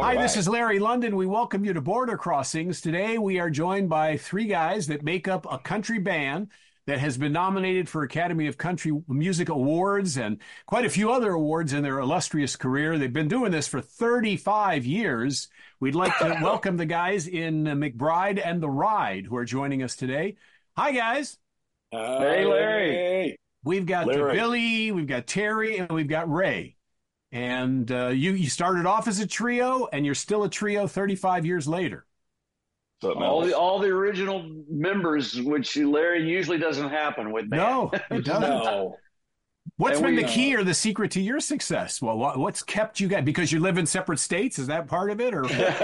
All Hi, this right. is Larry London. We welcome you to Border Crossings. Today we are joined by three guys that make up a country band that has been nominated for Academy of Country Music Awards and quite a few other awards in their illustrious career. They've been doing this for 35 years. We'd like to welcome the guys in McBride and the Ride who are joining us today. Hi, guys. Hey, Larry. Hey, We've got Larry. Billy, we've got Terry, and we've got Ray. And you started off as a trio, and you're still a trio 35 years later. Something All the else. all the original members, which Larry usually doesn't happen with band. No, it doesn't. No. What's And been the we key or the secret to your success? Well, what's kept you guys? Because you live in separate states, is that part of it? Or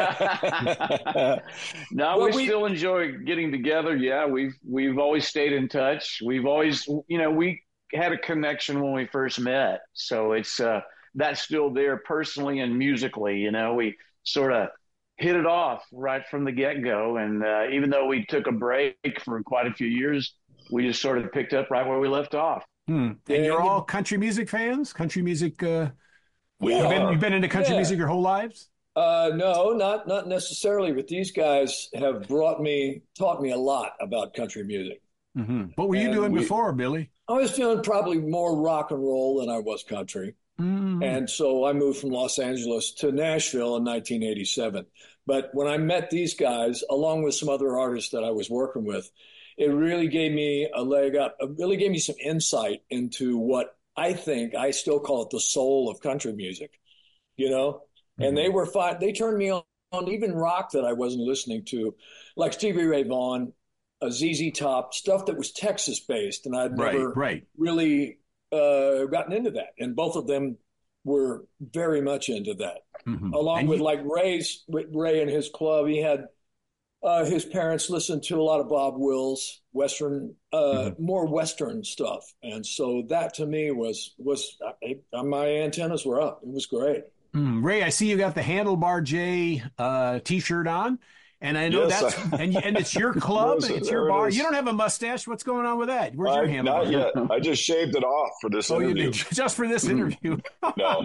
no, Well, we we still enjoy getting together. Yeah, we've always stayed in touch. We've always, we had a connection when we first met, so it's that's still there personally and musically. We sort of hit it off right from the get go, and even though we took a break for quite a few years, we just sort of picked up right where we left off. And yeah, you're all you, country music fans? Country music? we You've are. been into country Yeah. music your whole lives? No, not necessarily, but these guys have taught me a lot about country music. What were you And doing We before, Billy? I was doing probably more rock and roll than I was country. Mm. And so I moved from Los Angeles to Nashville in 1987. But when I met these guys, along with some other artists that I was working with, it really gave me a leg up. It really gave me some insight into what I think I still call it the soul of country music, you know? And Mhm. they were fine. They turned me on even rock that I wasn't listening to, like Stevie Ray Vaughan, ZZ Top, stuff that was Texas based. And I'd Right, never right. really gotten into that. And both of them were very much into that. Along And with you, like with Ray and his club, he had his parents listened to a lot of Bob Wills, Western, mhm. more Western stuff, and so that to me was my antennas were up. It was great. Ray, I see you got the Handlebar J T-shirt on, and I know yes, that's and it's your club, it's your there it bar. You is. don't have a mustache. What's going on with that? Where's your I not handlebar? yet. I just shaved it off for this Oh, you did interview. just for this interview. No,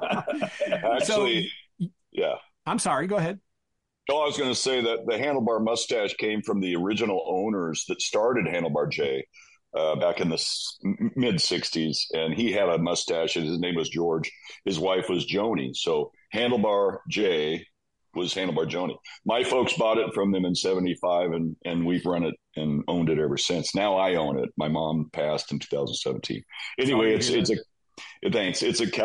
So, actually, yeah. I'm sorry. Go ahead. No, I was going to say that the handlebar mustache came from the original owners that started Handlebar J back in the mid '60s, and he had a mustache, and his name was George. His wife was Joni, so Handlebar J was Handlebar Joni. My folks bought it from them in '75, and we've run it and owned it ever since. Now I own it. My mom passed in 2017. Sorry Anyway, to hear it's that. thanks.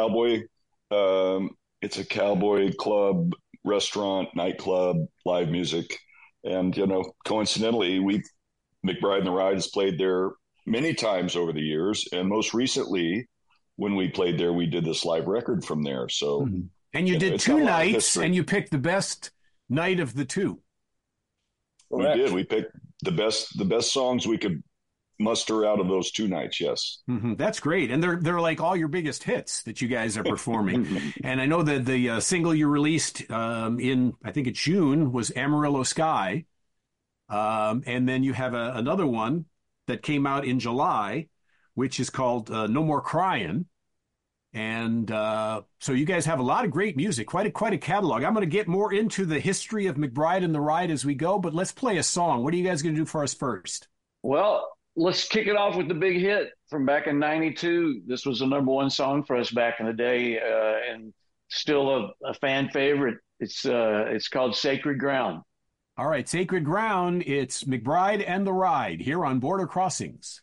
It's a cowboy club, restaurant, nightclub, live music, and coincidentally, we McBride and the Ride has played there many times over the years, and most recently, when we played there, we did this live record from there. So And you did it's got two a lot of nights, history. and you picked the best night of the two. We Correct. did. We picked the best songs we could muster out of those two nights. Yes. That's great, and they're like all your biggest hits that you guys are performing. And I know that the single you released in I think it's June was Amarillo Sky, and then you have another one that came out in July, which is called No More Crying. And so you guys have a lot of great music, quite a catalog. I'm going to get more into the history of McBride and the Ride as we go, but let's play a song. What are you guys going to do for us first? Well, let's kick it off with the big hit from back in '92. This was the number one song for us back in the day, and still a fan favorite. It's called "Sacred Ground." All right, Sacred Ground. It's McBride and the Ride here on Border Crossings.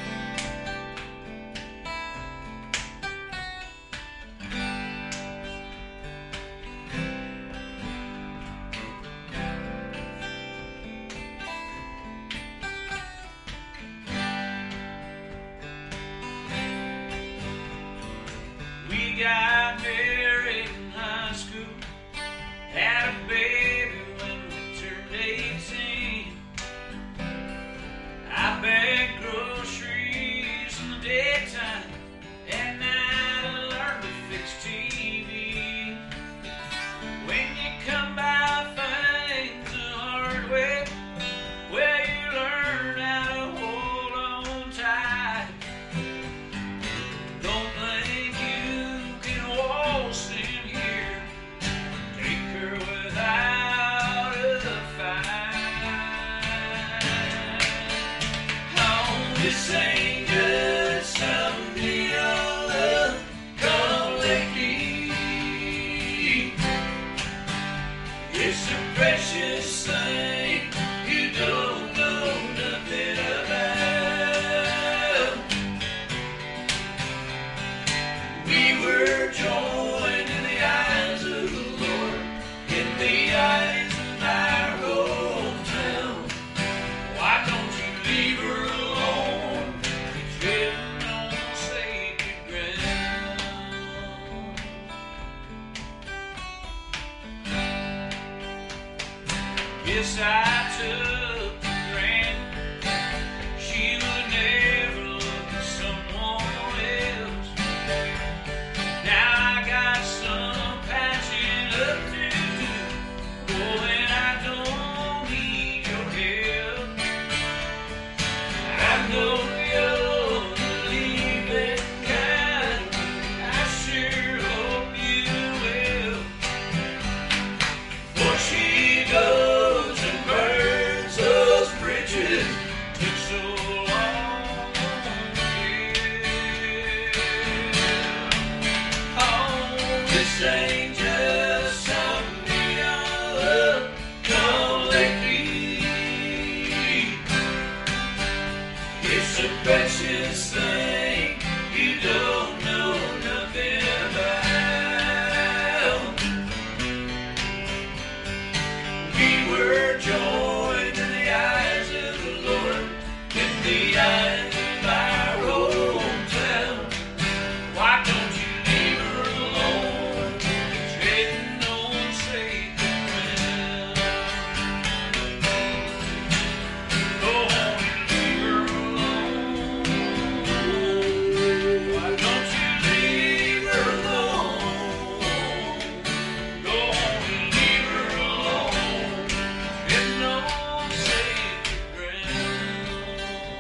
We got married in high school, had a baby when we turned 18. I bagged groceries in the daytime, at night I learned to fix TV. When you come by things the hard way, well, you learn how to hold on tight. Don't think you can This ain't just some neon love come lately. It's a precious thing you don't know nothing about. We were joined in the eyes of the Lord, in the eyes of our hometown. Why don't you leave her alone? It's written on sacred ground. Yes, I took for granted she would never look at someone else. Now I got some patching up to do. Oh, and I don't need your help. I know you're the leaving kind. I sure hope you will. For she goes and burns those bridges. Took so long to build. Oh, this ain't just some neon love come lately. It's a precious thing you don't know nothing about. We were joined in the eyes of the Lord, in the eyes of our hometown. Why don't you leave her alone? Treading on sacred ground. Go on and leave her alone. Why don't you leave her alone? Go on and leave her alone. Treading on sacred ground.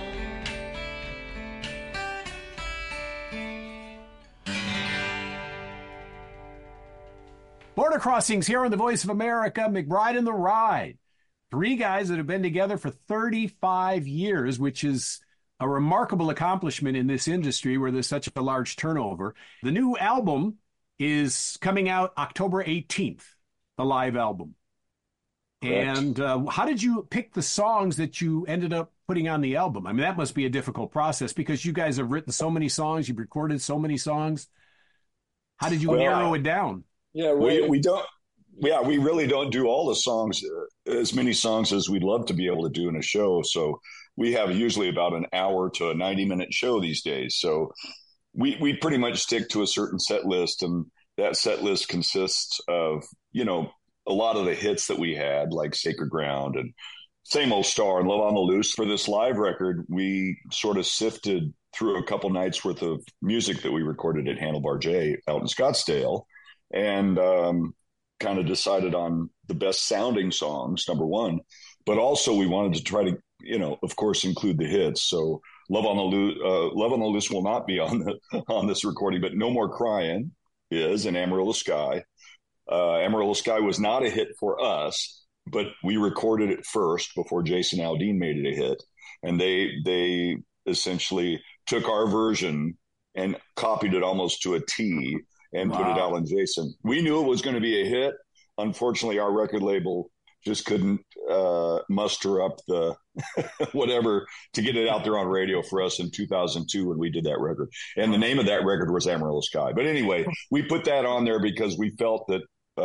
Border Crossings here on the Voice of America, McBride and the Ride. Three guys that have been together for 35 years, which is a remarkable accomplishment in this industry where there's such a large turnover. The new album is coming out October 18th, the live album. Correct. And how did you pick the songs that you ended up putting on the album? I mean, that must be a difficult process because you guys have written so many songs, you've recorded so many songs. How did you Well, narrow it down? Yeah, we don't. Yeah, we really don't do all the songs, as many songs as we'd love to be able to do in a show. So we have usually about an hour to a 90-minute show these days. So we pretty much stick to a certain set list, and that set list consists of, you know, a lot of the hits that we had, like Sacred Ground and Same Old Star and Love on the Loose. For this live record, we sort of sifted through a couple nights worth of music that we recorded at Handlebar J out in Scottsdale, and kind of decided on the best sounding songs, number one, but also we wanted to try to, you know, of course, include the hits. So Love on the Loose will not be on this recording, but No More Crying is, and Amarillo Sky. Amarillo Sky was not a hit for us, but we recorded it first before Jason Aldean made it a hit. And they essentially took our version and copied it almost to a T and put it out on Jason. We knew it was going to be a hit. Unfortunately, our record label just couldn't muster up the whatever to get it out there on radio for us in 2002 when we did that record. And the name of that record was Amarillo Sky. But anyway, we put that on there because we felt that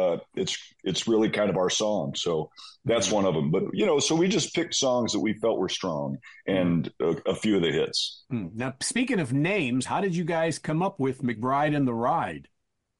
it's really kind of our song. So that's one of them. But, you know, so we just picked songs that we felt were strong and a few of the hits. Now, speaking of names, how did you guys come up with McBride and the Ride?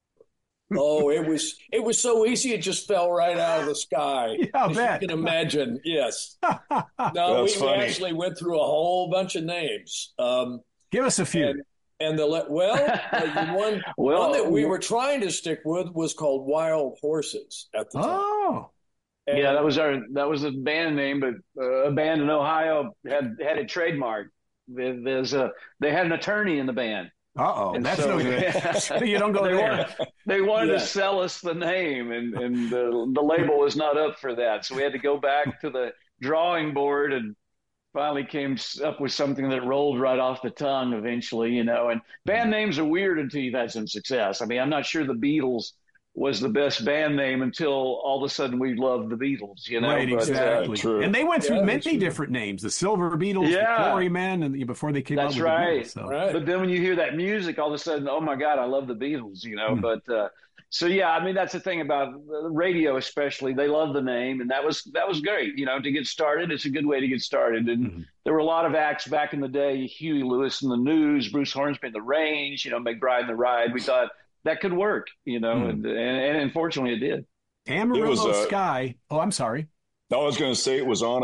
Oh, it was so easy. It just fell right out of the sky. Yeah, I As bet. you can imagine. Yes. No, That's we funny. actually went through a whole bunch of names. Give us a few. And the one that we were trying to stick with was called Wild Horses at the time. Oh, And Yeah, that was the band name, but a band in Ohio had it trademarked. They had an attorney in the band. and that's so- no good. You don't go there. They wanted Yeah. to sell us the name, and the label was not up for that. So we had to go back to the drawing board and finally came up with something that rolled right off the tongue eventually, you know. And band names are weird until you've had some success. I mean, I'm not sure the Beatles was the best band name until all of a sudden we loved the Beatles, you know. Right, exactly. True. And they went through many different names: the Silver Beatles, the Quarrymen, and before they came out with right. the Beatles. So. Right. But then when you hear that music, all of a sudden, oh my God, I love the Beatles, you know. But so yeah, I mean that's the thing about radio, especially. They love the name, and that was great, you know, to get started. It's a good way to get started. And there were a lot of acts back in the day: Huey Lewis and the News, Bruce Hornsby and the Range, you know, McBride and the Ride. We thought that could work, you know, and unfortunately it did. Amarillo Sky. Oh, I'm sorry. I was going to say it was on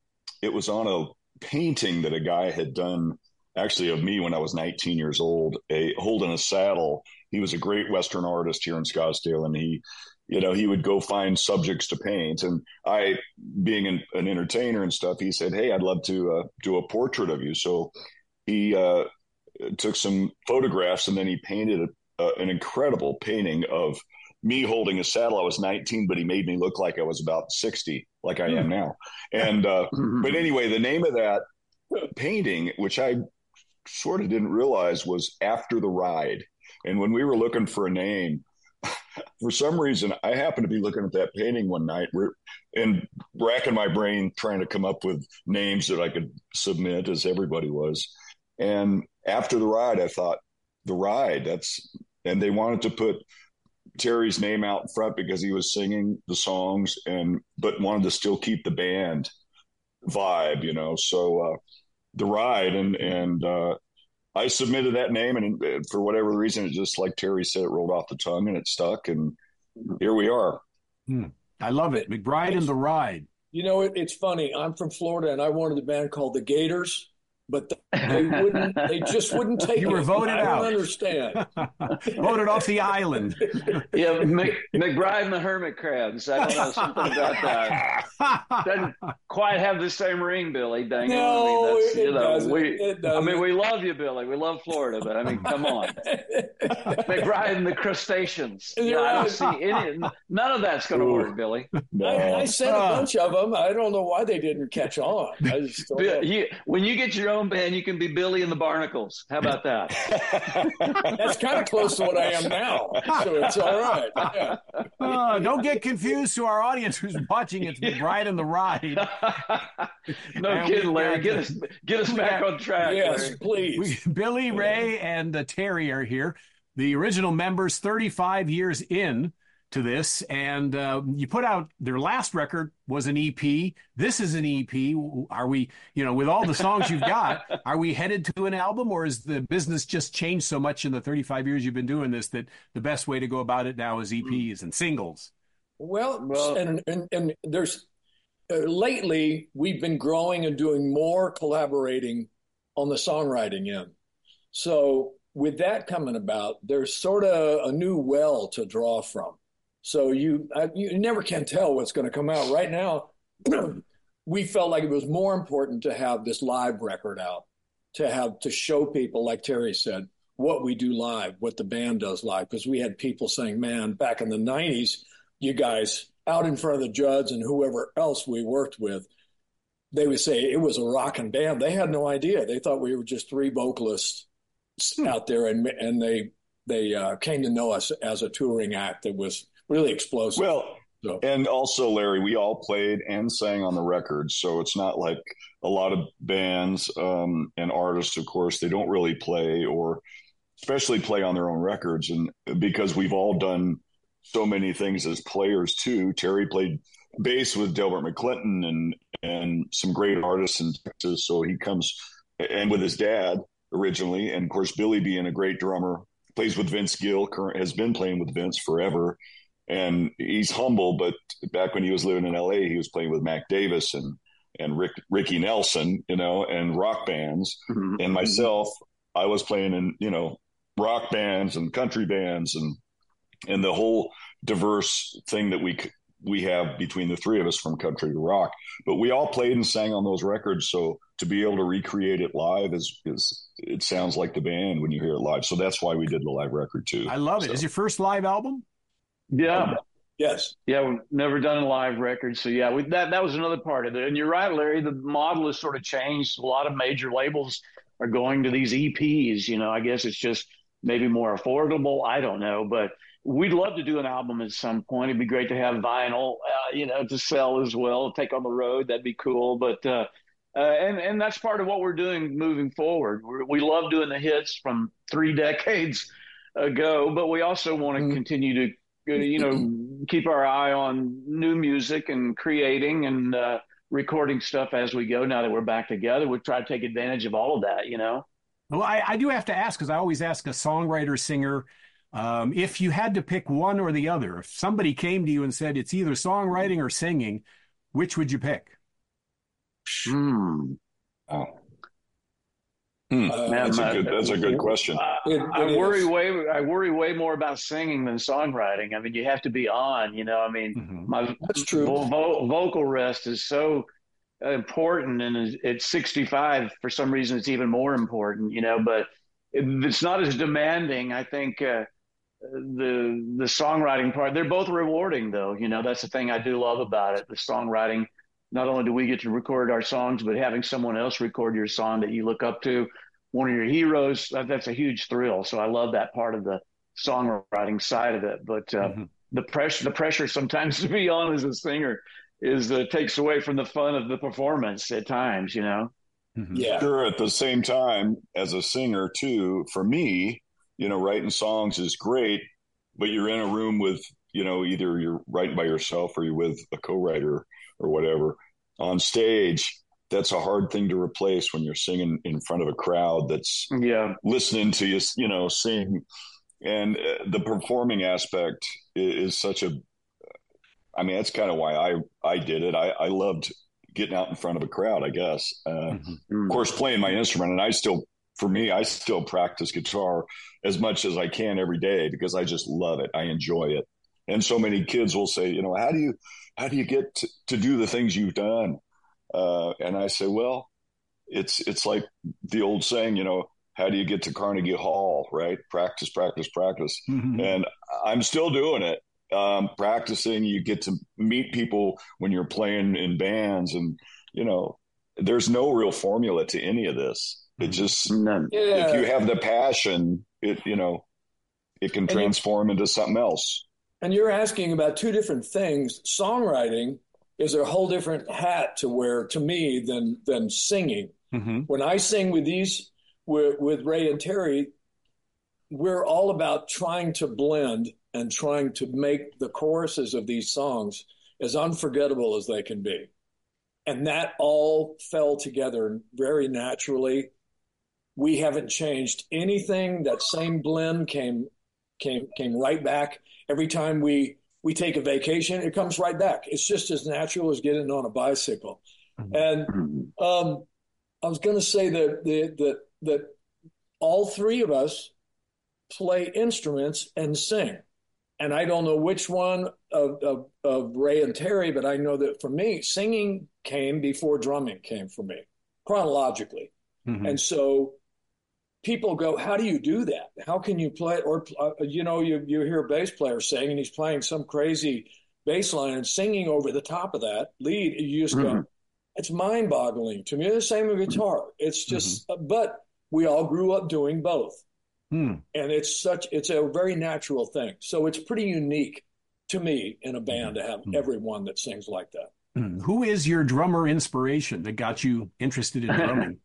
a painting that a guy had done, actually, of me when I was 19 years old, holding a saddle. He was a great Western artist here in Scottsdale, and he would go find subjects to paint. And I, being an entertainer and stuff, he said, "Hey, I'd love to do a portrait of you." So he took some photographs, and then he painted an incredible painting of me holding a saddle. I was 19, but he made me look like I was about 60, like I am now. And but anyway, the name of that painting, which I sort of didn't realize, was After the Ride. And when we were looking for a name, for some reason, I happened to be looking at that painting one night and racking my brain trying to come up with names that I could submit, as everybody was. And After the Ride, I thought, the ride, and they wanted to put Terry's name out in front because he was singing the songs, but wanted to still keep the band vibe, you know. So the ride, and I submitted that name, and for whatever reason, it just, like Terry said, it rolled off the tongue and it stuck, and here we are. I love it, McBride and the Ride. You know, it's funny. I'm from Florida, and I wanted a band called the Gators, but they just wouldn't take it. You were voted out. I don't understand. Voted off the island. Yeah, McBride and the Hermit Crabs. I don't know, something about that. Doesn't quite have the same ring, Billy. Dang No, it. It doesn't. I mean, we love you, Billy. We love Florida, but I mean, come on. McBride and the Crustaceans. Yeah, I don't see none of that's going to work, Billy. I sent a bunch of them. I don't know why they didn't catch on. I just don't know. When you get your own band, you can be Billy and the Barnacles. How about that? That's kind of close to what I am now, so it's all right. Yeah. Don't get confused to our audience who's watching. It's McBride and the Ride. No kidding, Larry. Get us back on track. Yes, Larry. please. Billy, Ray, and Terry are here. The original members, 35 years in to this, and you put out their last record was an EP. This is an EP. Are we, with all the songs you've got, are we headed to an album, or is the business just changed so much in the 35 years you've been doing this that the best way to go about it now is EPs and singles? Well, and there's lately we've been growing and doing more collaborating on the songwriting end. So with that coming about, there's sort of a new well to draw from. So you never can tell what's going to come out. Right now, we felt like it was more important to have this live record out, to show people, like Terry said, what we do live, what the band does live. Because we had people saying, man, back in the 90s, you guys out in front of the Judds and whoever else we worked with, they would say it was a rocking band. They had no idea. They thought we were just three vocalists out there, and they came to know us as a touring act that was really explosive. Well, and also, Larry, we all played and sang on the records, so it's not like a lot of bands and artists, of course, they don't really play, or especially play on their own records. And because we've all done so many things as players too. Terry played bass with Delbert McClinton and some great artists in Texas, so he comes, and with his dad originally, and of course Billy, being a great drummer, plays with Vince Gill, has been playing with Vince forever. And he's humble, but back when he was living in LA, he was playing with Mac Davis and Ricky Nelson, and rock bands. Mm-hmm. And myself, I was playing in, rock bands and country bands and the whole diverse thing that we have between the three of us, from country to rock. But we all played and sang on those records. So to be able to recreate it live is it sounds like the band when you hear it live. So that's why we did the live record too. I love it. Is your first live album? Yeah. Yes. Yeah, we've never done a live record, so yeah, that was another part of it. And you're right, Larry. The model has sort of changed. A lot of major labels are going to these EPs. I guess it's just maybe more affordable. I don't know, but we'd love to do an album at some point. It'd be great to have vinyl, to sell as well, take on the road. That'd be cool. But and that's part of what we're doing moving forward. We love doing the hits from 3 decades ago, but we also want to continue to keep our eye on new music and creating and recording stuff as we go. Now that we're back together, we try to take advantage of all of that. Well, I do have to ask, because I always ask a songwriter, singer, if you had to pick one or the other, if somebody came to you and said it's either songwriting or singing, which would you pick? Oh. That's a good question. I worry way more about singing than songwriting. I mean, you have to be on. That's true. Vocal rest is so important, and at 65, for some reason, it's even more important. But it's not as demanding. I think the songwriting part. They're both rewarding, though. That's the thing I do love about it. The songwriting. Not only do we get to record our songs, but having someone else record your song that you look up to, one of your heroes, that's a huge thrill. So I love that part of the songwriting side of it. But the pressure sometimes to be on as a singer takes away from the fun of the performance at times, Yeah. Sure. At the same time, as a singer too, for me, writing songs is great, but you're in a room with, either you're writing by yourself or you're with a co-writer or whatever on stage. That's a hard thing to replace when you're singing in front of a crowd that's listening to you, sing. And the performing aspect is such that's kind of why I did it. I loved getting out in front of a crowd, I guess. Of course, playing my instrument. And I still practice guitar as much as I can every day because I just love it. I enjoy it. And so many kids will say, how do you get to do the things you've done? And I say, well, it's like the old saying, how do you get to Carnegie Hall, right? Practice, practice, practice. And I'm still doing it. Practicing, you get to meet people when you're playing in bands, and there's no real formula to any of this. It just if you have the passion, it can transform into something else. And you're asking about two different things. Songwriting is a whole different hat to wear to me than singing. When I sing with Ray and Terry, we're all about trying to blend and trying to make the choruses of these songs as unforgettable as they can be. And that all fell together very naturally. We haven't changed anything. That same blend came right back. Every time we take a vacation, it comes right back. It's just as natural as getting on a bicycle. And I was going to say that all three of us play instruments and sing. And I don't know which one of Ray and Terry, but I know that for me, singing came before drumming came for me, chronologically. And so people go, how do you do that? How can you play? Or, you hear a bass player sing and he's playing some crazy bass line and singing over the top of that lead. You just go, it's mind boggling to me. The same with guitar. It's just, but we all grew up doing both. And it's a very natural thing. So it's pretty unique to me in a band to have everyone that sings like that. Who is your drummer inspiration that got you interested in drumming?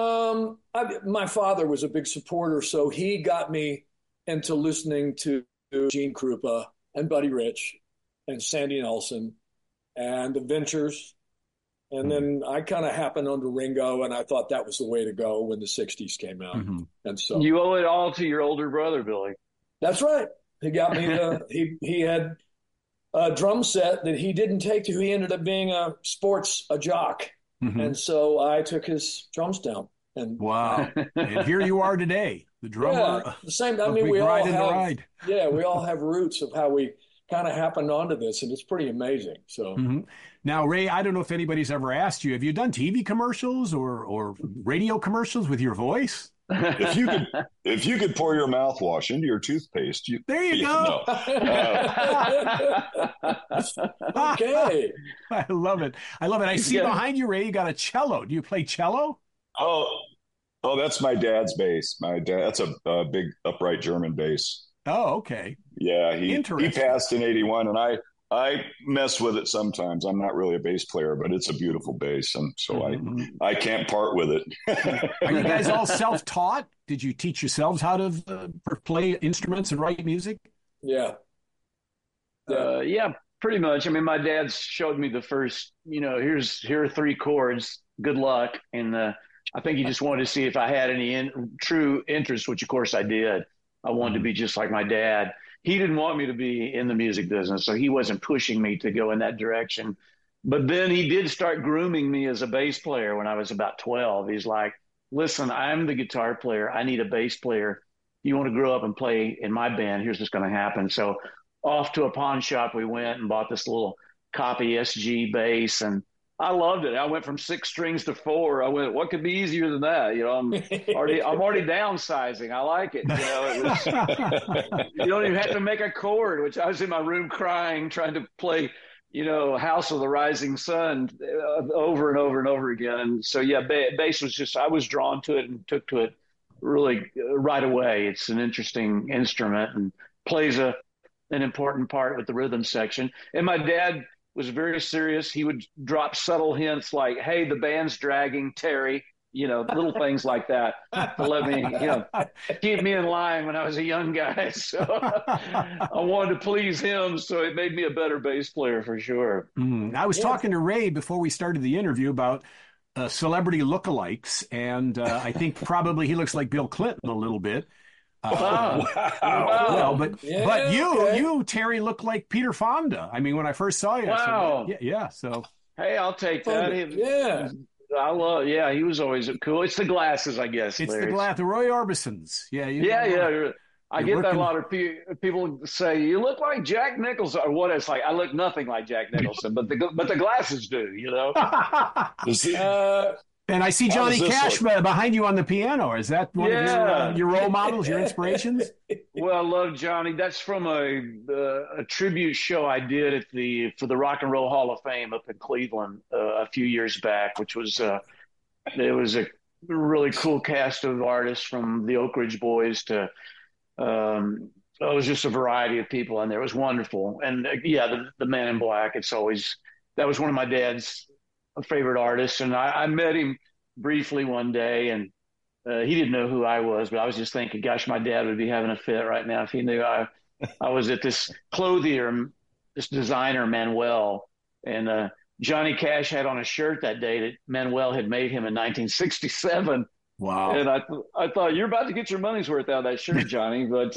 My father was a big supporter, so he got me into listening to Gene Krupa and Buddy Rich and Sandy Nelson and the Ventures. And then I kind of happened onto Ringo, and I thought that was the way to go when the 60s came out. And so you owe it all to your older brother, Billy. That's right. He got me he had a drum set that he didn't take to. He ended up being a jock. And so I took his drums down. And wow. And here you are today, the drummer. Yeah, the same. I mean, we all have roots of how we kind of happened onto this, and it's pretty amazing. So now, Ray, I don't know if anybody's ever asked you, have you done TV commercials or radio commercials with your voice? if you could pour your mouthwash into your toothpaste, there you go. No. Okay. I love it. I see behind you, Ray, you got a cello. Do you play cello? Oh, that's my dad's bass. My dad, that's a big upright German bass. Oh, okay. Yeah, he passed in '81, and I mess with it sometimes. I'm not really a bass player, but it's a beautiful bass, and so I can't part with it. Are you guys all self-taught? Did you teach yourselves how to play instruments and write music? Yeah. Yeah, pretty much. I mean, my dad showed me the first, here are 3 chords. Good luck. And I think he just wanted to see if I had any true interest, which of course I did. I wanted to be just like my dad. He didn't want me to be in the music business, so he wasn't pushing me to go in that direction. But then he did start grooming me as a bass player when I was about 12. He's like, listen, I'm the guitar player. I need a bass player. You want to grow up and play in my band? Here's what's going to happen. So off to a pawn shop we went and bought this little copy SG bass, and I loved it. I went from 6 strings to 4. I went, what could be easier than that? I'm already downsizing. I like it. You don't even have to make a chord, which I was in my room crying, trying to play, House of the Rising Sun over and over and over again. And so, yeah, bass was I was drawn to it and took to it really right away. It's an interesting instrument and plays an important part with the rhythm section. And my dad was very serious. He would drop subtle hints like, hey, the band's dragging Terry, little things like that to let me, keep me in line when I was a young guy. So I wanted to please him. So it made me a better bass player for sure. I was talking to Ray before we started the interview about celebrity lookalikes. And I think probably he looks like Bill Clinton a little bit. Wow. Well, but you, Terry, look like Peter Fonda. I mean, when I first saw you, wow. So hey, I'll take that. He was always cool. It's the glasses, I guess. It's the glass, the Roy Orbisons. Yeah. I get that a lot of people say you look like Jack Nicholson or what. It's like I look nothing like Jack Nicholson, but the glasses do. And I see Johnny Cash behind you on the piano. Is that one of your role models, your inspirations? Well, I love Johnny. That's from a tribute show I did for the Rock and Roll Hall of Fame up in Cleveland a few years back, which was it was a really cool cast of artists from the Oak Ridge Boys to it was just a variety of people, and there was wonderful. And the Man in Black. That was one of my dad's favorite artist, and I met him briefly one day, and he didn't know who I was, but I was just thinking, gosh, my dad would be having a fit right now if he knew I was at this clothier, this designer Manuel, and Johnny Cash had on a shirt that day that Manuel had made him in 1967. Wow! And I thought, you're about to get your money's worth out of that shirt, Johnny, but.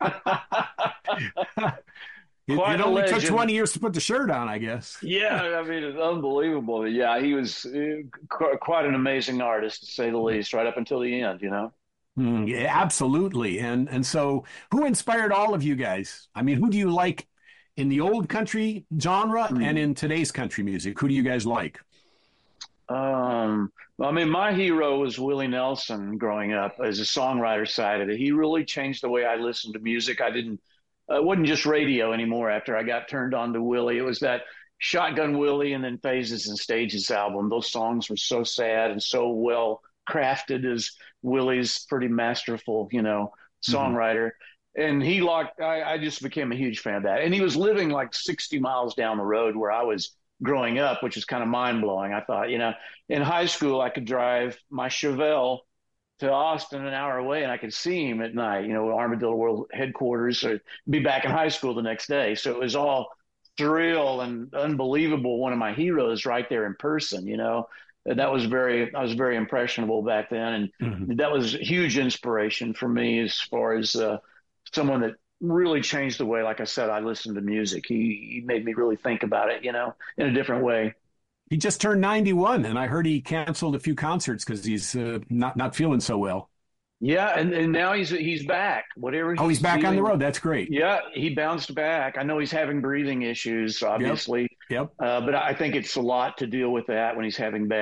It only took 20 years to put the shirt on, I guess. Yeah, I mean, it's unbelievable. Yeah, he was quite an amazing artist, to say the least, right up until the end, Yeah, absolutely. And so who inspired all of you guys? I mean, who do you like in the old country genre and in today's country music? Who do you guys like? I mean, my hero was Willie Nelson growing up as a songwriter side of it. He really changed the way I listened to music. It wasn't just radio anymore after I got turned on to Willie. It was that Shotgun Willie and then Phases and Stages album. Those songs were so sad and so well crafted as Willie's pretty masterful, songwriter. And I just became a huge fan of that. And he was living like 60 miles down the road where I was growing up, which is kind of mind blowing. I thought, in high school, I could drive my Chevelle to Austin an hour away, and I could see him at night, Armadillo World headquarters, or be back in high school the next day. So it was all surreal and unbelievable. One of my heroes right there in person, and I was very impressionable back then. And that was a huge inspiration for me as far as someone that really changed the way, like I said, I listened to music. He made me really think about it, in a different way. He just turned 91, and I heard he canceled a few concerts because he's not feeling so well. Yeah, and now he's back. He's back on the road. That's great. Yeah, he bounced back. I know he's having breathing issues, obviously. Yep. But I think it's a lot to deal with that when he's having bad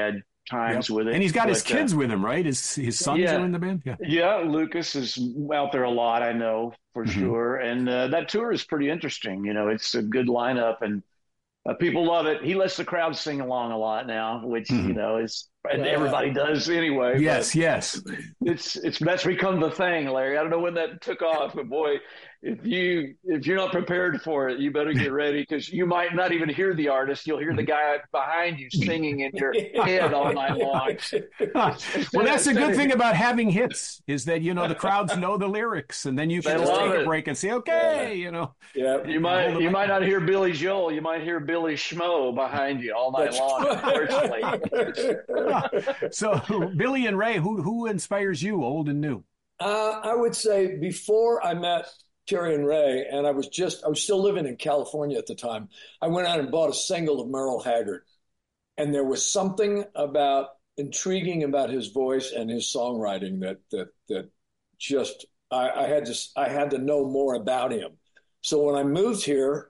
times with it. And he's got his But, kids with him, right? His sons yeah. are in the band. Yeah. Yeah, Lucas is out there a lot, I know for sure. And that tour is pretty interesting. You know, it's a good lineup and people love it. He lets the crowd sing along a lot now, which, you know, is and everybody does anyway. Yes, yes. That's become the thing, Larry. I don't know when that took off, but boy, if you're not prepared for it, you better get ready because you might not even hear the artist. You'll hear the guy behind you singing in your head all night long. Well, that's the good thing about having hits is that, you know, the crowds know the lyrics and then you can just take a break and say, okay, you know. Yeah. You might not hear Billy Joel. You might hear Billy Schmo behind you all night long, unfortunately. So Billy and Ray, who inspires you, old and new? I would say before I met Terry and Ray, and I was still living in California at the time, I went out and bought a single of Merle Haggard. And there was something intriguing about his voice and his songwriting that just, I had to know more about him. So when I moved here,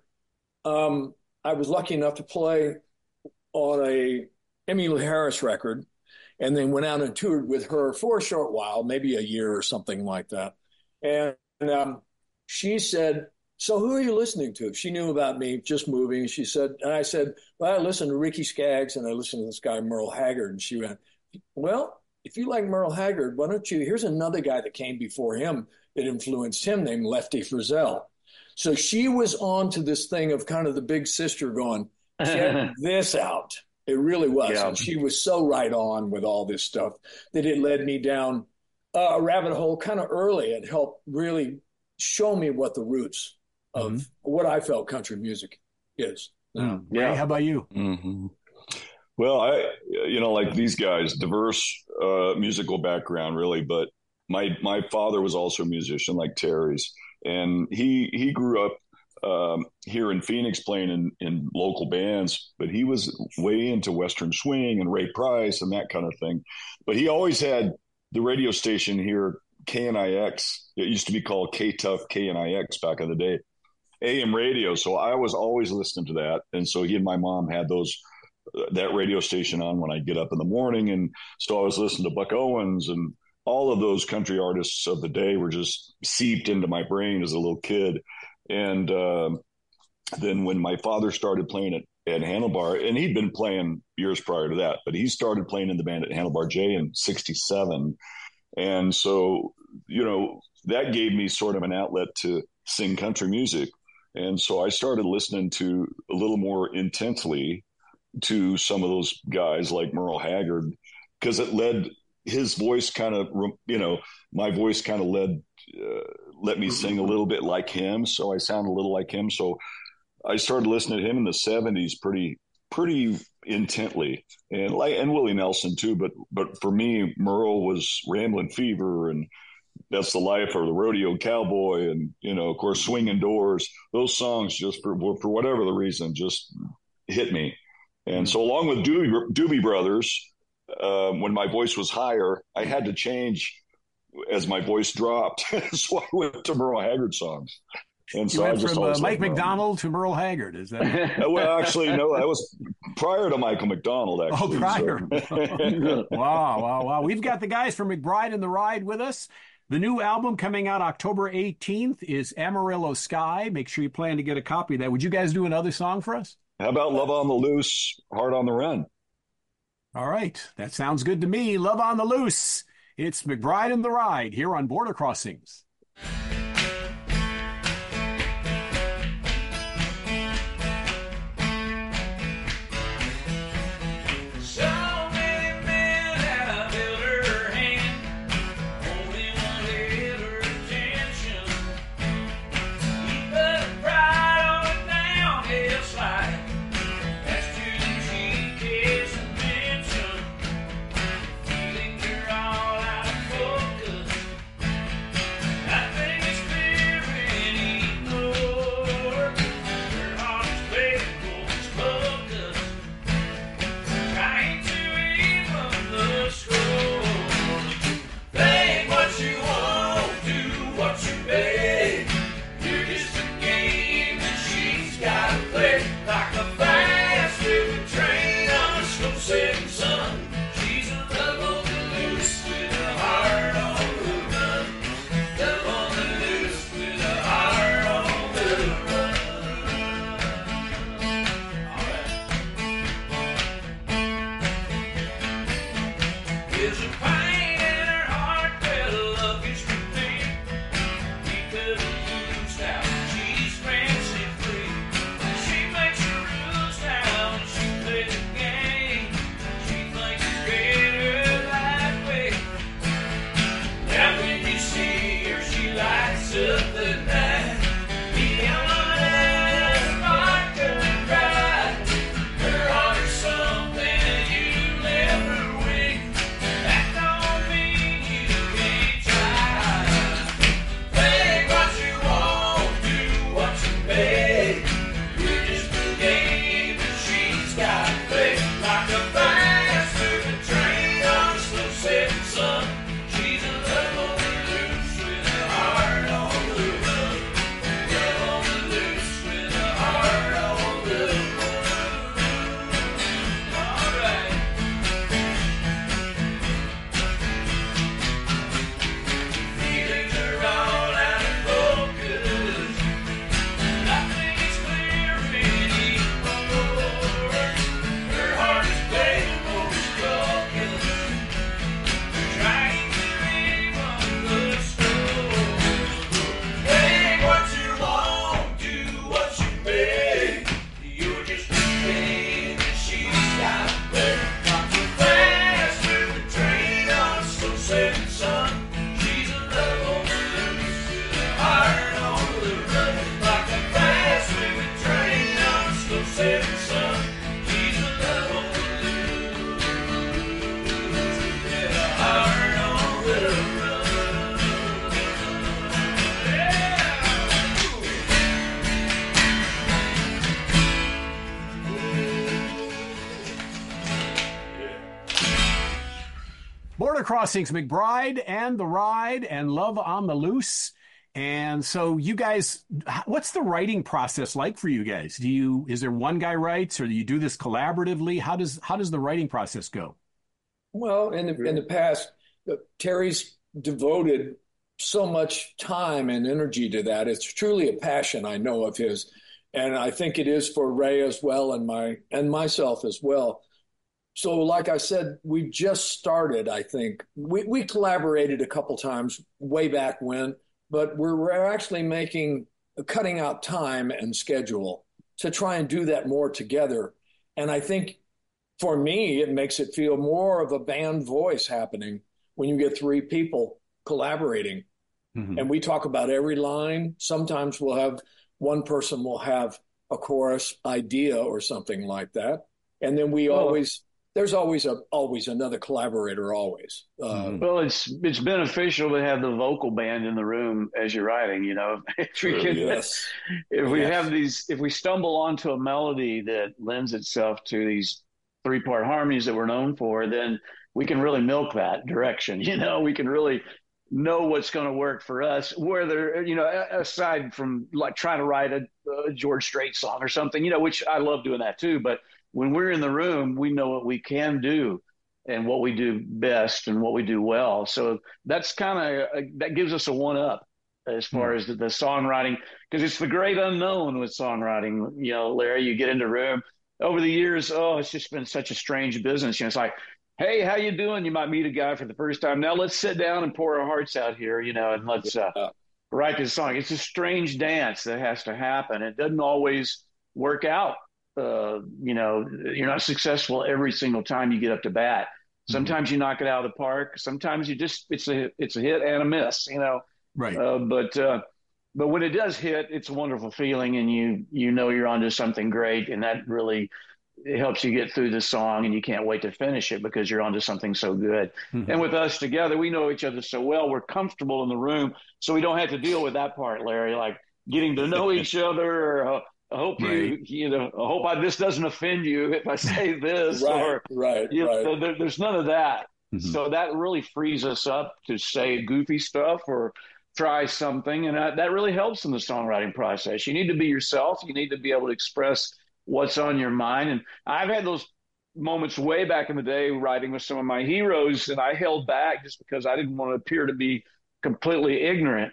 I was lucky enough to play on a Emmylou Harris record and then went out and toured with her for a short while, maybe a year or something like that. And she said, so who are you listening to? She knew about me just moving. She said, and I said, well, I listen to Ricky Skaggs and I listen to this guy, Merle Haggard. And she went, well, if you like Merle Haggard, why don't you, here's another guy that came before him that influenced him named Lefty Frizzell. So she was on to this thing of kind of the big sister going, check this out. It really was. Yeah. And she was so right on with all this stuff that it led me down a rabbit hole kind of early. It helped really show me what the roots of what I felt country music is. Yeah. Ray, how about you? Mm-hmm. Well, like these guys, diverse musical background, really. But my father was also a musician, like Terry's, and he grew up here in Phoenix playing in local bands, but he was way into Western swing and Ray Price and that kind of thing. But he always had the radio station here, KNIX. It used to be called K-Tough KNIX back in the day, AM radio. So I was always listening to that. And so he and my mom had that radio station on when I get up in the morning. And so I was listening to Buck Owens, and all of those country artists of the day were just seeped into my brain as a little kid. And then when my father started playing at Handlebar, and he'd been playing years prior to that, but he started playing in the band at Handlebar J in '67. And so, that gave me sort of an outlet to sing country music. And so I started listening to a little more intensely to some of those guys like Merle Haggard, because it led his voice kind of, my voice kind of let me sing a little bit like him. So I sound a little like him. So I started listening to him in the 70s pretty intently, and Willie Nelson too. But for me, Merle was Ramblin' Fever, and That's the Life, or the Rodeo Cowboy, and of course Swinging Doors. Those songs just for whatever the reason just hit me. And so along with Doobie Brothers, when my voice was higher, I had to change as my voice dropped. So I went to Merle Haggard songs. And so you went from Mike McDonald to Merle Haggard, is that? Well, actually, no, that was prior to Michael McDonald, actually. Oh, prior. So. Wow. We've got the guys from McBride and the Ride with us. The new album coming out October 18th is Amarillo Sky. Make sure you plan to get a copy of that. Would you guys do another song for us? How about Love on the Loose, Heart on the Run? All right. That sounds good to me. Love on the Loose. It's McBride and the Ride here on Border Crossings. Border Crossings, McBride and the Ride, and Love on the Loose. And so you guys, what's the writing process like for you guys? Is there one guy writes, or do you do this collaboratively? How does the writing process go? Well, in the past, Terry's devoted so much time and energy to that. It's truly a passion, I know, of his, and I think it is for Ray as well, and myself as well. So, like I said, we just started. I think we collaborated a couple times way back when, but we're actually cutting out time and schedule to try and do that more together. And I think for me, it makes it feel more of a band voice happening when you get three people collaborating. Mm-hmm. And we talk about every line. Sometimes one person will have a chorus idea or something like that. And then there's always another collaborator always. Well, it's beneficial to have the vocal band in the room as you're writing, if we stumble onto a melody that lends itself to these three-part harmonies that we're known for, then we can really milk that direction. We can really know what's going to work for us, whether, aside from like trying to write a George Strait song or something, which I love doing that too. But when we're in the room, we know what we can do and what we do best and what we do well. So that's that gives us a one-up as far as the songwriting, because it's the great unknown with songwriting. Larry, you get into a room. Over the years, it's just been such a strange business. It's like, hey, how you doing? You might meet a guy for the first time. Now let's sit down and pour our hearts out here, and let's write this song. It's a strange dance that has to happen. It doesn't always work out. You're not successful every single time you get up to bat. Sometimes you knock it out of the park. Sometimes it's a hit and a miss, Right. But when it does hit, it's a wonderful feeling, and you know you're onto something great, and that really helps you get through the song, and you can't wait to finish it because you're onto something so good. Mm-hmm. And with us together, we know each other so well. We're comfortable in the room, so we don't have to deal with that part, Larry, like getting to know each other. Or, I hope this doesn't offend you if I say this. Right. There's none of that. Mm-hmm. So that really frees us up to say goofy stuff or try something, and that really helps in the songwriting process. You need to be yourself. You need to be able to express what's on your mind. And I've had those moments way back in the day writing with some of my heroes, and I held back just because I didn't want to appear to be completely ignorant,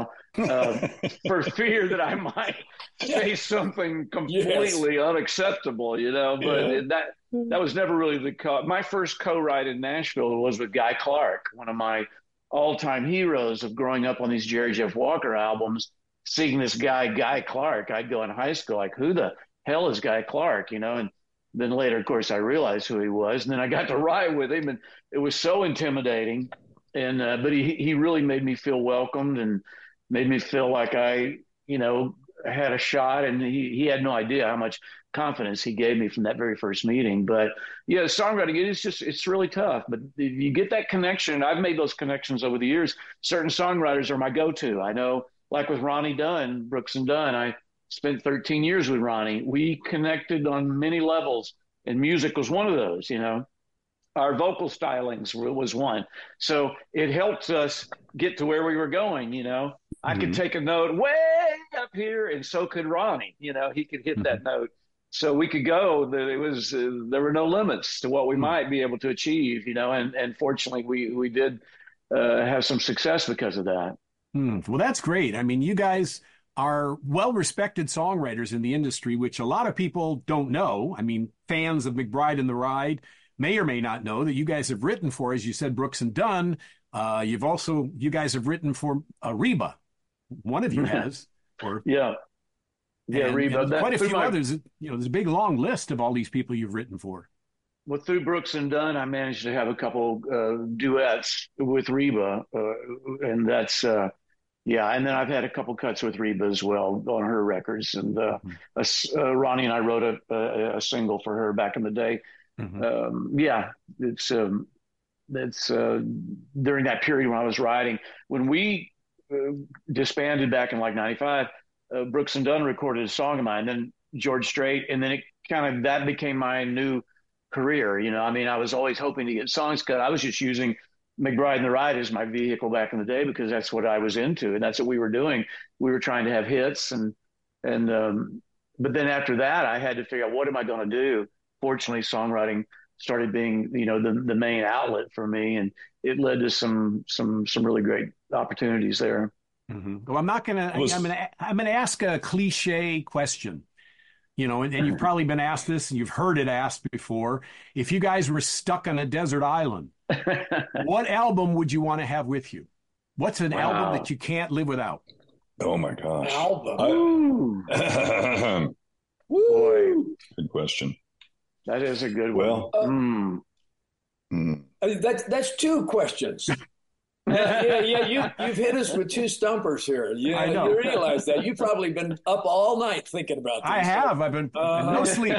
for fear that I might say something completely unacceptable, but that was never really my first co-write in Nashville was with Guy Clark, one of my all-time heroes of growing up on these Jerry Jeff Walker albums, seeing this guy, Guy Clark. I'd go in high school like, who the hell is Guy Clark, and then later, of course, I realized who he was, and then I got to write with him, and it was so intimidating. And but he really made me feel welcomed and made me feel like I had a shot, and he had no idea how much confidence he gave me from that very first meeting. But songwriting, it's really tough, but if you get that connection, I've made those connections over the years. Certain songwriters are my go-to. I know, like with Ronnie Dunn, Brooks and Dunn, I spent 13 years with Ronnie. We connected on many levels, and music was one of those, Our vocal stylings was one. So it helped us get to where we were going, I could take a note way up here, and so could Ronnie. He could hit that note. So we could go. There were no limits to what we might be able to achieve, and fortunately we did have some success because of that. Well, that's great. I mean, you guys are well-respected songwriters in the industry, which a lot of people don't know. I mean, fans of McBride and the Ride may or may not know that you guys have written for, as you said, Brooks and Dunn. You guys have written for Reba. One of you has. Reba. And quite a few others. There's a big long list of all these people you've written for. Well, through Brooks and Dunn, I managed to have a couple duets with Reba, and that's and then I've had a couple cuts with Reba as well on her records, and Ronnie and I wrote a single for her back in the day. Mm-hmm. It's during that period when I was writing. When we disbanded back in like 95, Brooks and Dunn recorded a song of mine, then George Strait, and then that became my new career. I was always hoping to get songs cut. I was just using McBride and the Ride is my vehicle back in the day because that's what I was into and that's what we were doing. We were trying to have hits and but then after that I had to figure out what am I going to do. Fortunately, songwriting started being, the main outlet for me, and it led to some really great opportunities there. Mm-hmm. Well, I'm gonna ask a cliche question, and you've probably been asked this and you've heard it asked before. If you guys were stuck on a desert island, what album would you want to have with you? What's an album that you can't live without? Oh my gosh. Album. Boy, Good question. that is a good one. Well, That's two questions. You've hit us with two stumpers here. I know. You realize that. You've probably been up all night thinking about this. I have. I've been no sleep.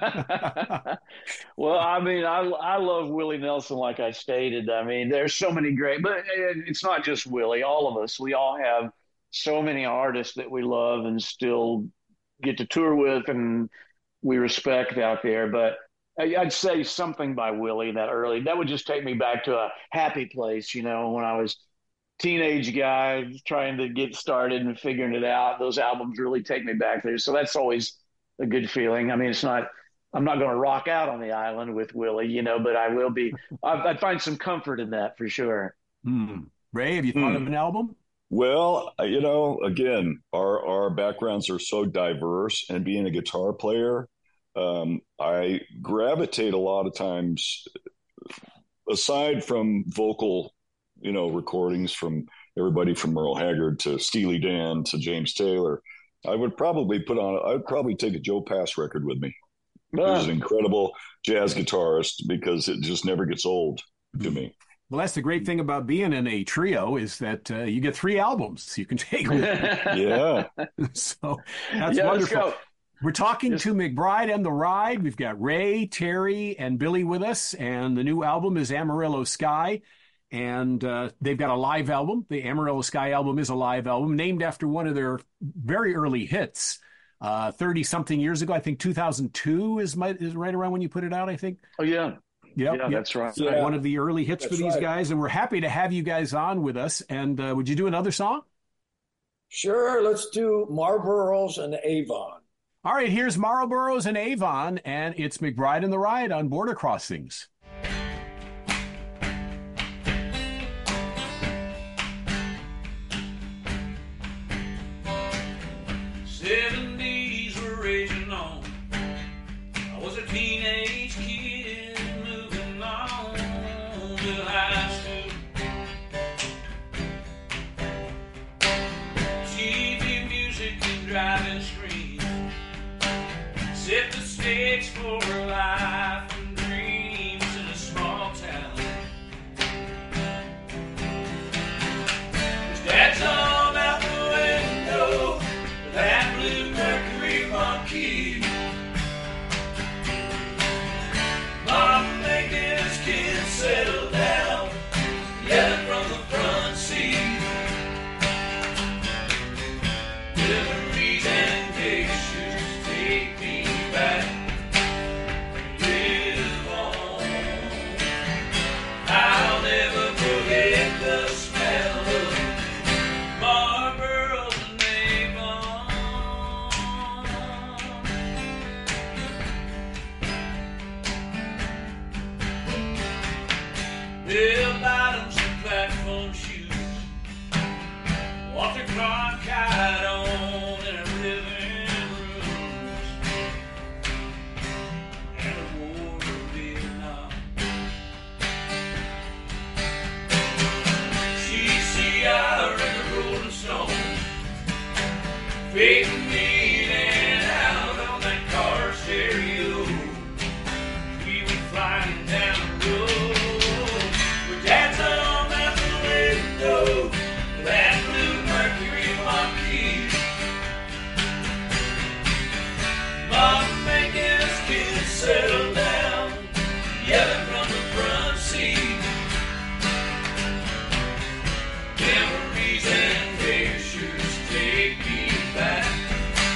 Well, I mean, I love Willie Nelson, like I stated. I mean, there's so many great, but it's not just Willie. All of us, we all have so many artists that we love and still get to tour with and we respect out there. But I'd say something by Willie that would just take me back to a happy place, when I was teenage guy trying to get started and figuring it out. Those albums really take me back there. So that's always a good feeling. I mean, I'm not going to rock out on the island with Willie, but I will be. I find some comfort in that for sure. Ray, have you thought of an album? Well, again, our backgrounds are so diverse, and being a guitar player, I gravitate a lot of times, aside from vocal, recordings from everybody from Merle Haggard to Steely Dan to James Taylor. I would probably take a Joe Pass record with me. He's an incredible jazz guitarist because it just never gets old to me. Well, that's the great thing about being in a trio is that you get 3 albums you can take with you. Yeah. So that's wonderful. We're talking to McBride and the Ride. We've got Ray, Terry, and Billy with us, and the new album is Amarillo Sky. And they've got a live album. The Amarillo Sky album is a live album named after one of their very early hits, 30-something years ago. I think 2002 is right around when you put it out, I think. Oh, yeah. Yep. That's right. So one of the early hits for these guys, and we're happy to have you guys on with us. And would you do another song? Sure, let's do Marlboros and Avon. All right, here's Marlboros and Avon, and it's McBride and the Ride on Border Crossings. '70s were raging on. I was a teenage kid moving on to high school. TV music and driving screens set the stage for life and dreams in a small town. 'Cause Dad's on out the window with that blue Mercury monkey. Mom making his kids settle down, yelling from the front seat. Memories and pictures take me back. Live on. I'll never forget the smell of Marlboro and Avon. Bell bottoms and platform shoes. Walter Cronkite on in our living rooms. And the war of Vietnam. CCR and the Rolling Stones. Fading in and out on that car stereo. We were flying down the road with Dad's arm out the window. That blue Mercury monkey. Mom making his kids settle down, yelling from the front seat. Memories and pictures take me back.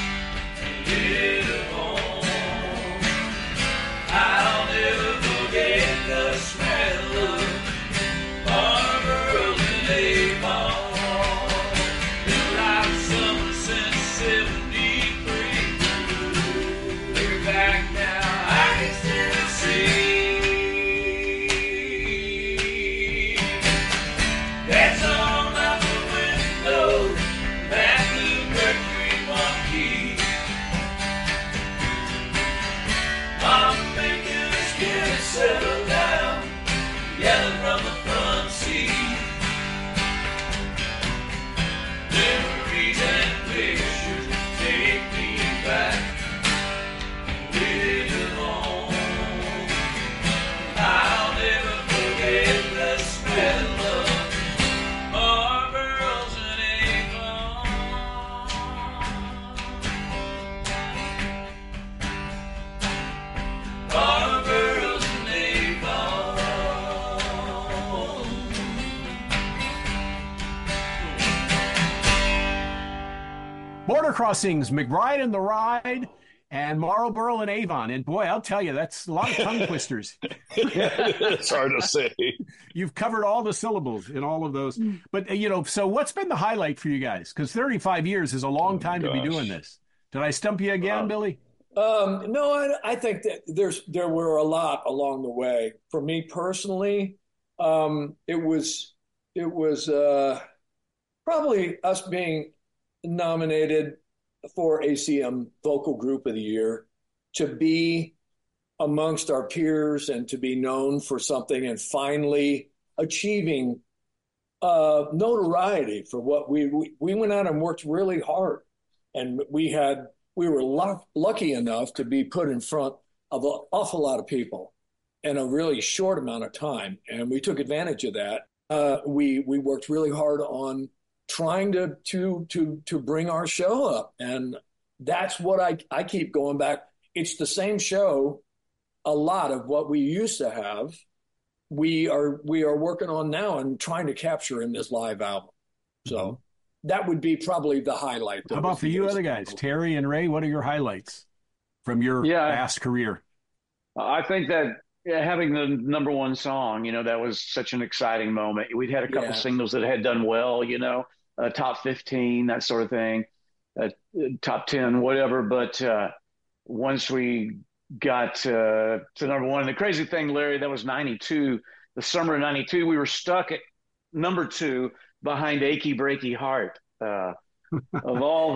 Border Crossings, McBride and the Ride, and Marlboro and Avon. And boy, I'll tell you, that's a lot of tongue twisters. It's hard to say. You've covered all the syllables in all of those. But, so what's been the highlight for you guys? Because 35 years is a long time to be doing this. Did I stump you again, Billy? No, I think that there were a lot along the way. For me personally, it was probably us being nominated for ACM Vocal Group of the Year, to be amongst our peers and to be known for something, and finally achieving notoriety for what we went out and worked really hard, and we were lucky enough to be put in front of an awful lot of people in a really short amount of time, and we took advantage of that. We worked really hard on trying to bring our show up, and that's what I keep going back. It's the same show. A lot of what we used to have, we are working on now and trying to capture in this live album. So that would be probably the highlight. How about for you other guys, Terry and Ray? What are your highlights from your vast career? I think that having the number one song, that was such an exciting moment. We'd had a couple singles that had done well, top 15, that sort of thing, top 10, whatever. But once we got to number one, the crazy thing, Larry, that was 92, the summer of 92, we were stuck at number 2 behind Achy Breaky Heart. Of all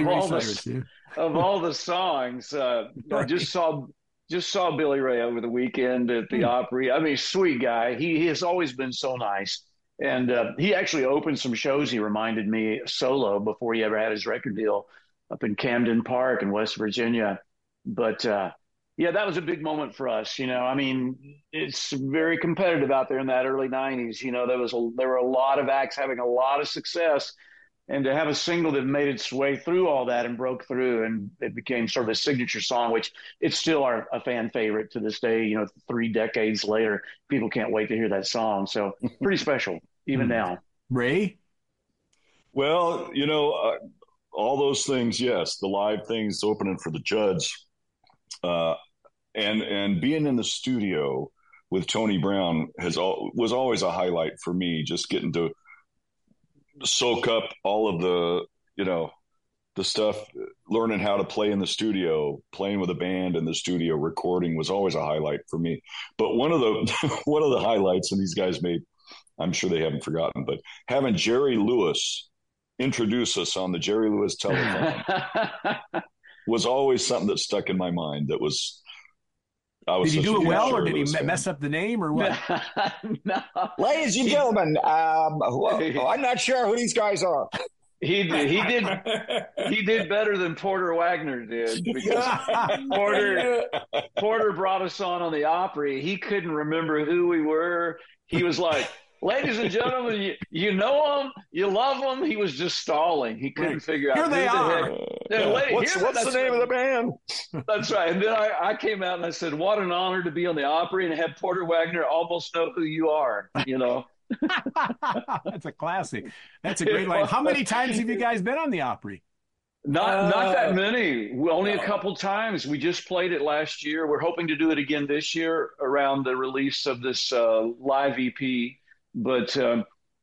the songs, I just saw Billy Ray over the weekend at the Opry. I mean, sweet guy. He has always been so nice. And he actually opened some shows, he reminded me, solo before he ever had his record deal up in Camden Park in West Virginia. But, that was a big moment for us. I mean, it's very competitive out there in that early 90s. There were a lot of acts having a lot of success. And to have a single that made its way through all that and broke through, and it became sort of a signature song, which it's still a fan favorite to this day, 3 decades later. People can't wait to hear that song. So pretty special, even now. Ray? Well, all those things, yes. The live things, opening for the Judds, and being in the studio with Tony Brown was always a highlight for me, just getting to soak up all of the stuff, learning how to play in the studio, playing with a band in the studio, recording was always a highlight for me. But one of the highlights, and these guys I'm sure they haven't forgotten, but having Jerry Lewis introduce us on the Jerry Lewis telephone was always something that stuck in my mind. Did he do it well, or did he mess up the name, or what? No. Ladies and gentlemen, I'm not sure who these guys are. He did better than Porter Wagner did, because Porter brought us on the Opry. He couldn't remember who we were. He was like, "Ladies and gentlemen, you know them, you love them." He was just stalling. He couldn't figure out who they are. What's the name of the band? That's right. And then I came out and I said, "What an honor to be on the Opry and have Porter Wagner almost know who you are." That's a classic. That's a great line. How many times have you guys been on the Opry? Not that many. Only a couple times. We just played it last year. We're hoping to do it again this year around the release of this live EP. But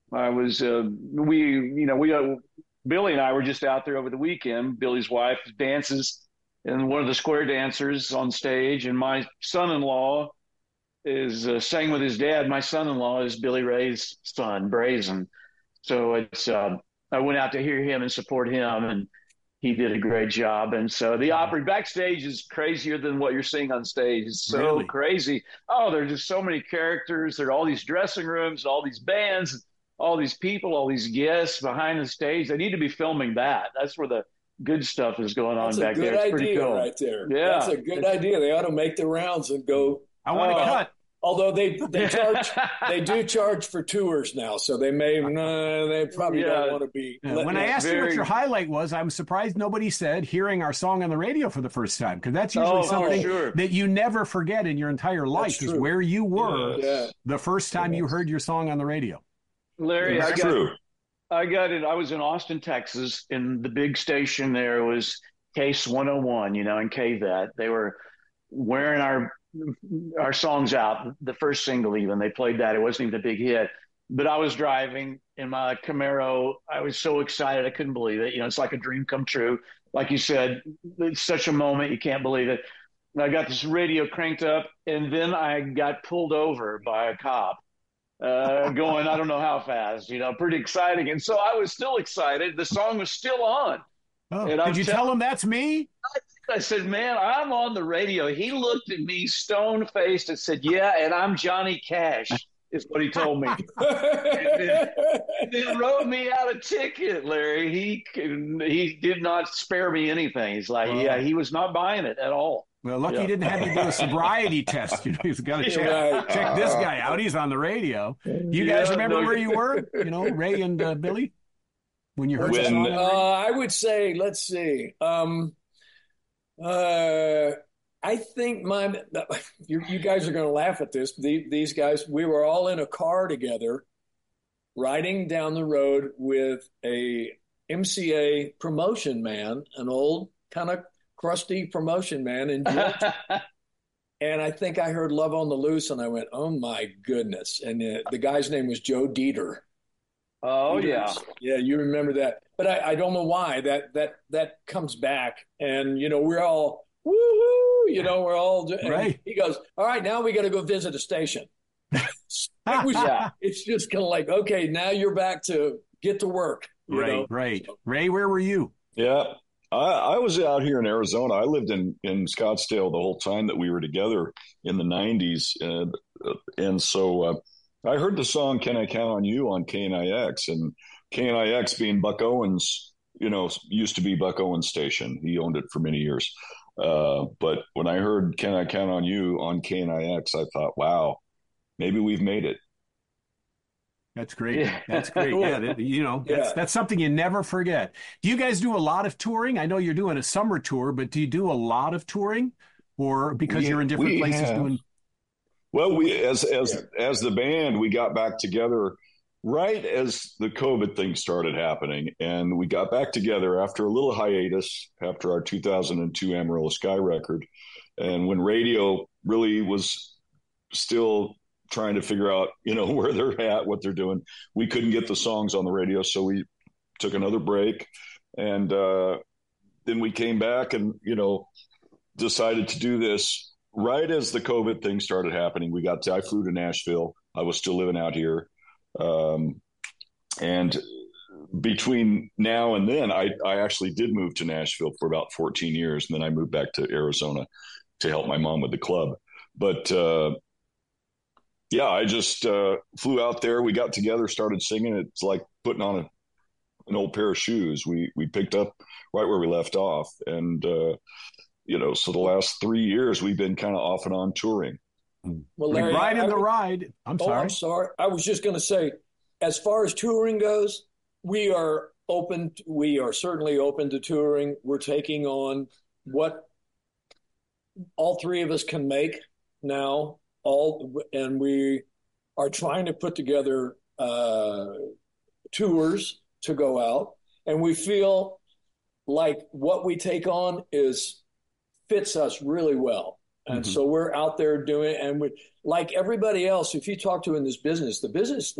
Billy and I were just out there over the weekend. Billy's wife dances and one of the square dancers on stage, and my son-in-law is sang with his dad. My son-in-law is Billy Ray's son, Brazen. So I went out to hear him and support him, and he did a great job. And so the opera backstage is crazier than what you're seeing on stage. It's so Really? crazy. Oh, there's just so many characters. There are all these dressing rooms, all these bands, all these people, all these guests behind the stage. They need to be filming that. That's where the good stuff is going on back there. It's pretty cool. Right there. Yeah. That's a good idea. They ought to make the rounds and go. I want to cut. Although they charge, they do charge for tours now, so they probably don't want to be. When I asked you what your highlight was, I'm surprised nobody said hearing our song on the radio for the first time, because that's usually something that you never forget in your entire life, is where you were the first time you heard your song on the radio. Larry, That's true. I got it. I was in Austin, Texas, and the big station there was Case 101, and KVET. They were wearing our songs out, the first single even. They played that. It wasn't even a big hit. But I was driving in my Camaro. I was so excited. I couldn't believe it. It's like a dream come true. Like you said, it's such a moment. You can't believe it. And I got this radio cranked up, and then I got pulled over by a cop. Going, I don't know how fast, pretty exciting. And so I was still excited. The song was still on. Oh, and did you tell him that's me? I said, man, I'm on the radio. He looked at me stone-faced and said, yeah, and I'm Johnny Cash, is what he told me. and then wrote me out a ticket, Larry. He did not spare me anything. He's like, yeah, he was not buying it at all. Well, lucky he didn't have to do a sobriety test. He's got to check this guy out. He's on the radio. You guys remember where you were? Ray and Billy, when you heard the song? I would say, let's see. I think you guys are going to laugh at this. These guys, we were all in a car together, riding down the road with a MCA promotion man, an old kind of crusty promotion man in Georgia. And I think I heard Love on the Loose, and I went, oh my goodness. And the guy's name was Joe Dieter. Oh, yeah. Yeah, you remember that. But I don't know why that comes back. And, we're all, woo-hoo, we're all, right. He goes, all right, now we got to go visit a station. It's just kind of like, okay, now you're back to get to work. Right. So, Ray, where were you? Yeah, I was out here in Arizona. I lived in Scottsdale the whole time that we were together in the 90s. And so I heard the song Can I Count on You on KNIX, and KNIX being Buck Owens, used to be Buck Owens station. He owned it for many years. But when I heard Can I Count on You on KNIX, I thought, wow, maybe we've made it. That's great. Yeah. That's great. Yeah, that's something you never forget. Do you guys do a lot of touring? I know you're doing a summer tour, but do you do a lot of touring, or because you're in different places doing? Well, we as the band, we got back together right as the COVID thing started happening, and we got back together after a little hiatus after our 2002 Amarillo Sky record, and when radio really was still trying to figure out, where they're at, what they're doing. We couldn't get the songs on the radio, so we took another break, and then we came back and, decided to do this right as the COVID thing started happening. I flew to Nashville. I was still living out here. And between now and then, I actually did move to Nashville for about 14 years, and then I moved back to Arizona to help my mom with the club. But I just flew out there. We got together, started singing. It's like putting on an old pair of shoes. We picked up right where we left off. And, so the last 3 years, we've been kind of off and on touring. Well, Larry, riding the ride. I'm sorry. I'm sorry. I was just going to say, as far as touring goes, we are certainly open to touring. We're taking on what all three of us can make now. And we are trying to put together tours to go out, and we feel like what we take on fits us really well. And so we're out there doing it. And we, like everybody else, if you talk to in this business, the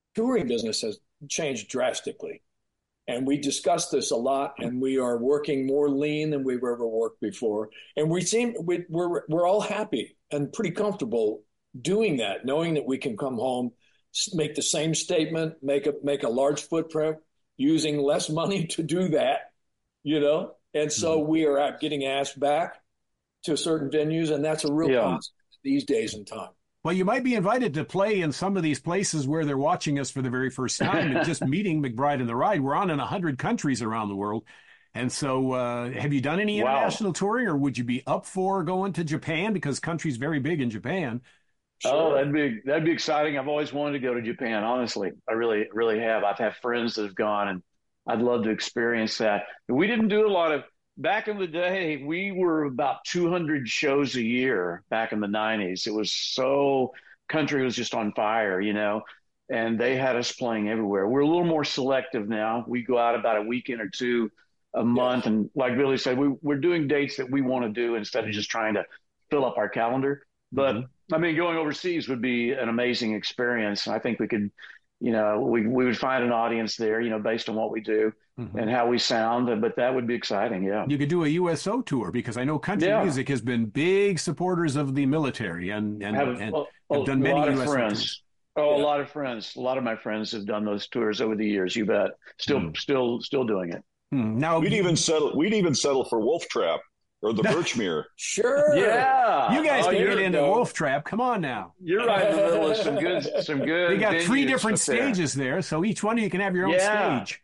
touring business has changed drastically. And we discuss this a lot, and we are working more lean than we've ever worked before. And we're all happy and pretty comfortable doing that, knowing that we can come home, make the same statement, make a large footprint, using less money to do that, you know. And so we are getting asked back to certain venues, and that's a real positive these days and time. Well, you might be invited to play in some of these places where they're watching us for the very first time and just meeting McBride and the Ride. We're on in 100 countries around the world. And so have you done any international touring, or would you be up for going to Japan? Because country's very big in Japan. Sure. Oh, that'd be exciting. I've always wanted to go to Japan, honestly. I really have. I've had friends that have gone, and I'd love to experience that. We didn't do a lot of back in the day. We were about 200 shows a year back in the 90s. It was country was just on fire, you know, and they had us playing everywhere. We're a little more selective now. We go out about a weekend or two a month. And like Billy said, we're doing dates that we want to do instead of just trying to fill up our calendar. But I mean, going overseas would be an amazing experience. I think we could, you know, we would find an audience there, you know, based on what we do and how we sound. But that would be exciting. Yeah. You could do a USO tour, because I know country music has been big supporters of the military and have done many USO tours. A lot of friends. A lot of my friends have done those tours over the years. You bet. Still doing it. Now we'd even settle for Wolf Trap or the Birchmere. Sure. Yeah. You guys can get into Wolf Trap. Come on now. You're right in the middle of some good. They got 3 different stages there, so each one of you can have your own stage.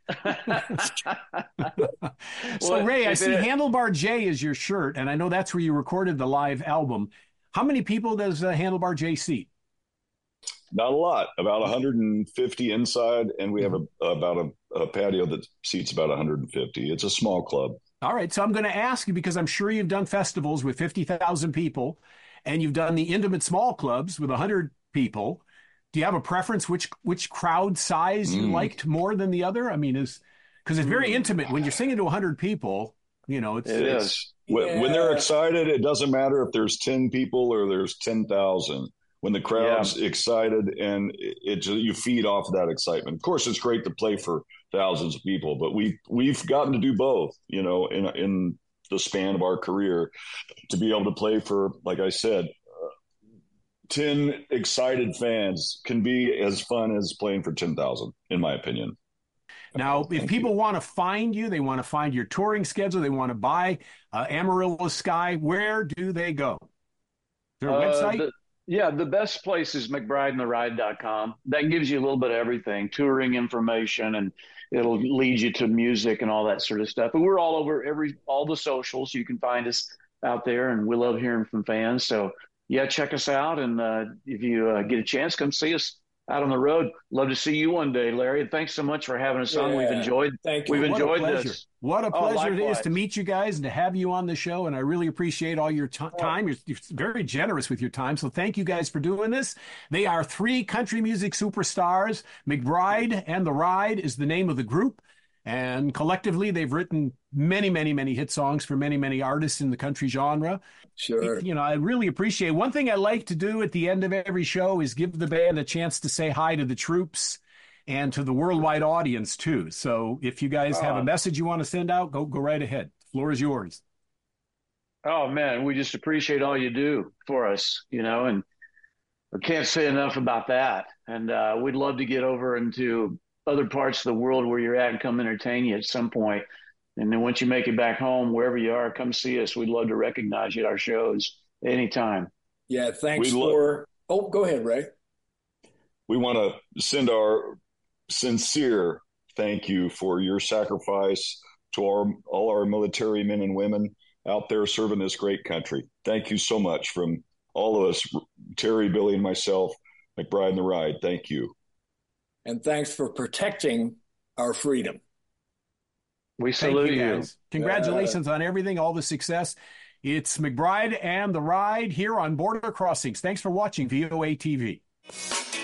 So Ray, I see Handlebar J is your shirt, and I know that's where you recorded the live album. How many people does Handlebar J seat? Not a lot, about 150 inside, and we have about a patio that seats about 150. It's a small club. All right, so I'm going to ask you, because I'm sure you've done festivals with 50,000 people, and you've done the intimate small clubs with 100 people. Do you have a preference which crowd size you liked more than the other? I mean, because it's very intimate when you're singing to 100 people. You know, it is. When they're excited, it doesn't matter if there's 10 people or there's 10,000. When the crowd's excited, and you feed off that excitement. Of course, it's great to play for thousands of people, but we've gotten to do both, you know, in the span of our career, to be able to play for, like I said, 10 excited fans can be as fun as playing for 10,000, in my opinion. Now, if people want to find you, they want to find your touring schedule, they want to buy Amarillo Sky, where do they go? Is there a website? The best place is McBrideandtheride.com. That gives you a little bit of everything, touring information, and it'll lead you to music and all that sort of stuff. But we're all over all the socials. You can find us out there, and we love hearing from fans. So, yeah, check us out. And if you get a chance, come see us out on the road. Love to see you one day, Larry. And thanks so much for having us on. We've enjoyed this. What a pleasure it is to meet you guys and to have you on the show. And I really appreciate all your time. You're very generous with your time. So thank you guys for doing this. They are 3 country music superstars. McBride and the Ride is the name of the group. And collectively, they've written many, many, many hit songs for many, many artists in the country genre. Sure. You know, I really appreciate it. One thing I like to do at the end of every show is give the band a chance to say hi to the troops and to the worldwide audience, too. So if you guys have a message you want to send out, go right ahead. The floor is yours. Oh, man, we just appreciate all you do for us, you know, and I can't say enough about that. And we'd love to get over into other parts of the world where you're at and come entertain you at some point. And then once you make it back home, wherever you are, come see us. We'd love to recognize you at our shows anytime. Yeah, thanks go ahead, Ray. We want to send our sincere thank you for your sacrifice to all our military men and women out there serving this great country. Thank you so much from all of us, Terry, Billy, and myself, McBride and the Ride. Thank you. And thanks for protecting our freedom. We salute you guys. Congratulations on everything, all the success. It's McBride and the Ride here on Border Crossings. Thanks for watching VOA TV.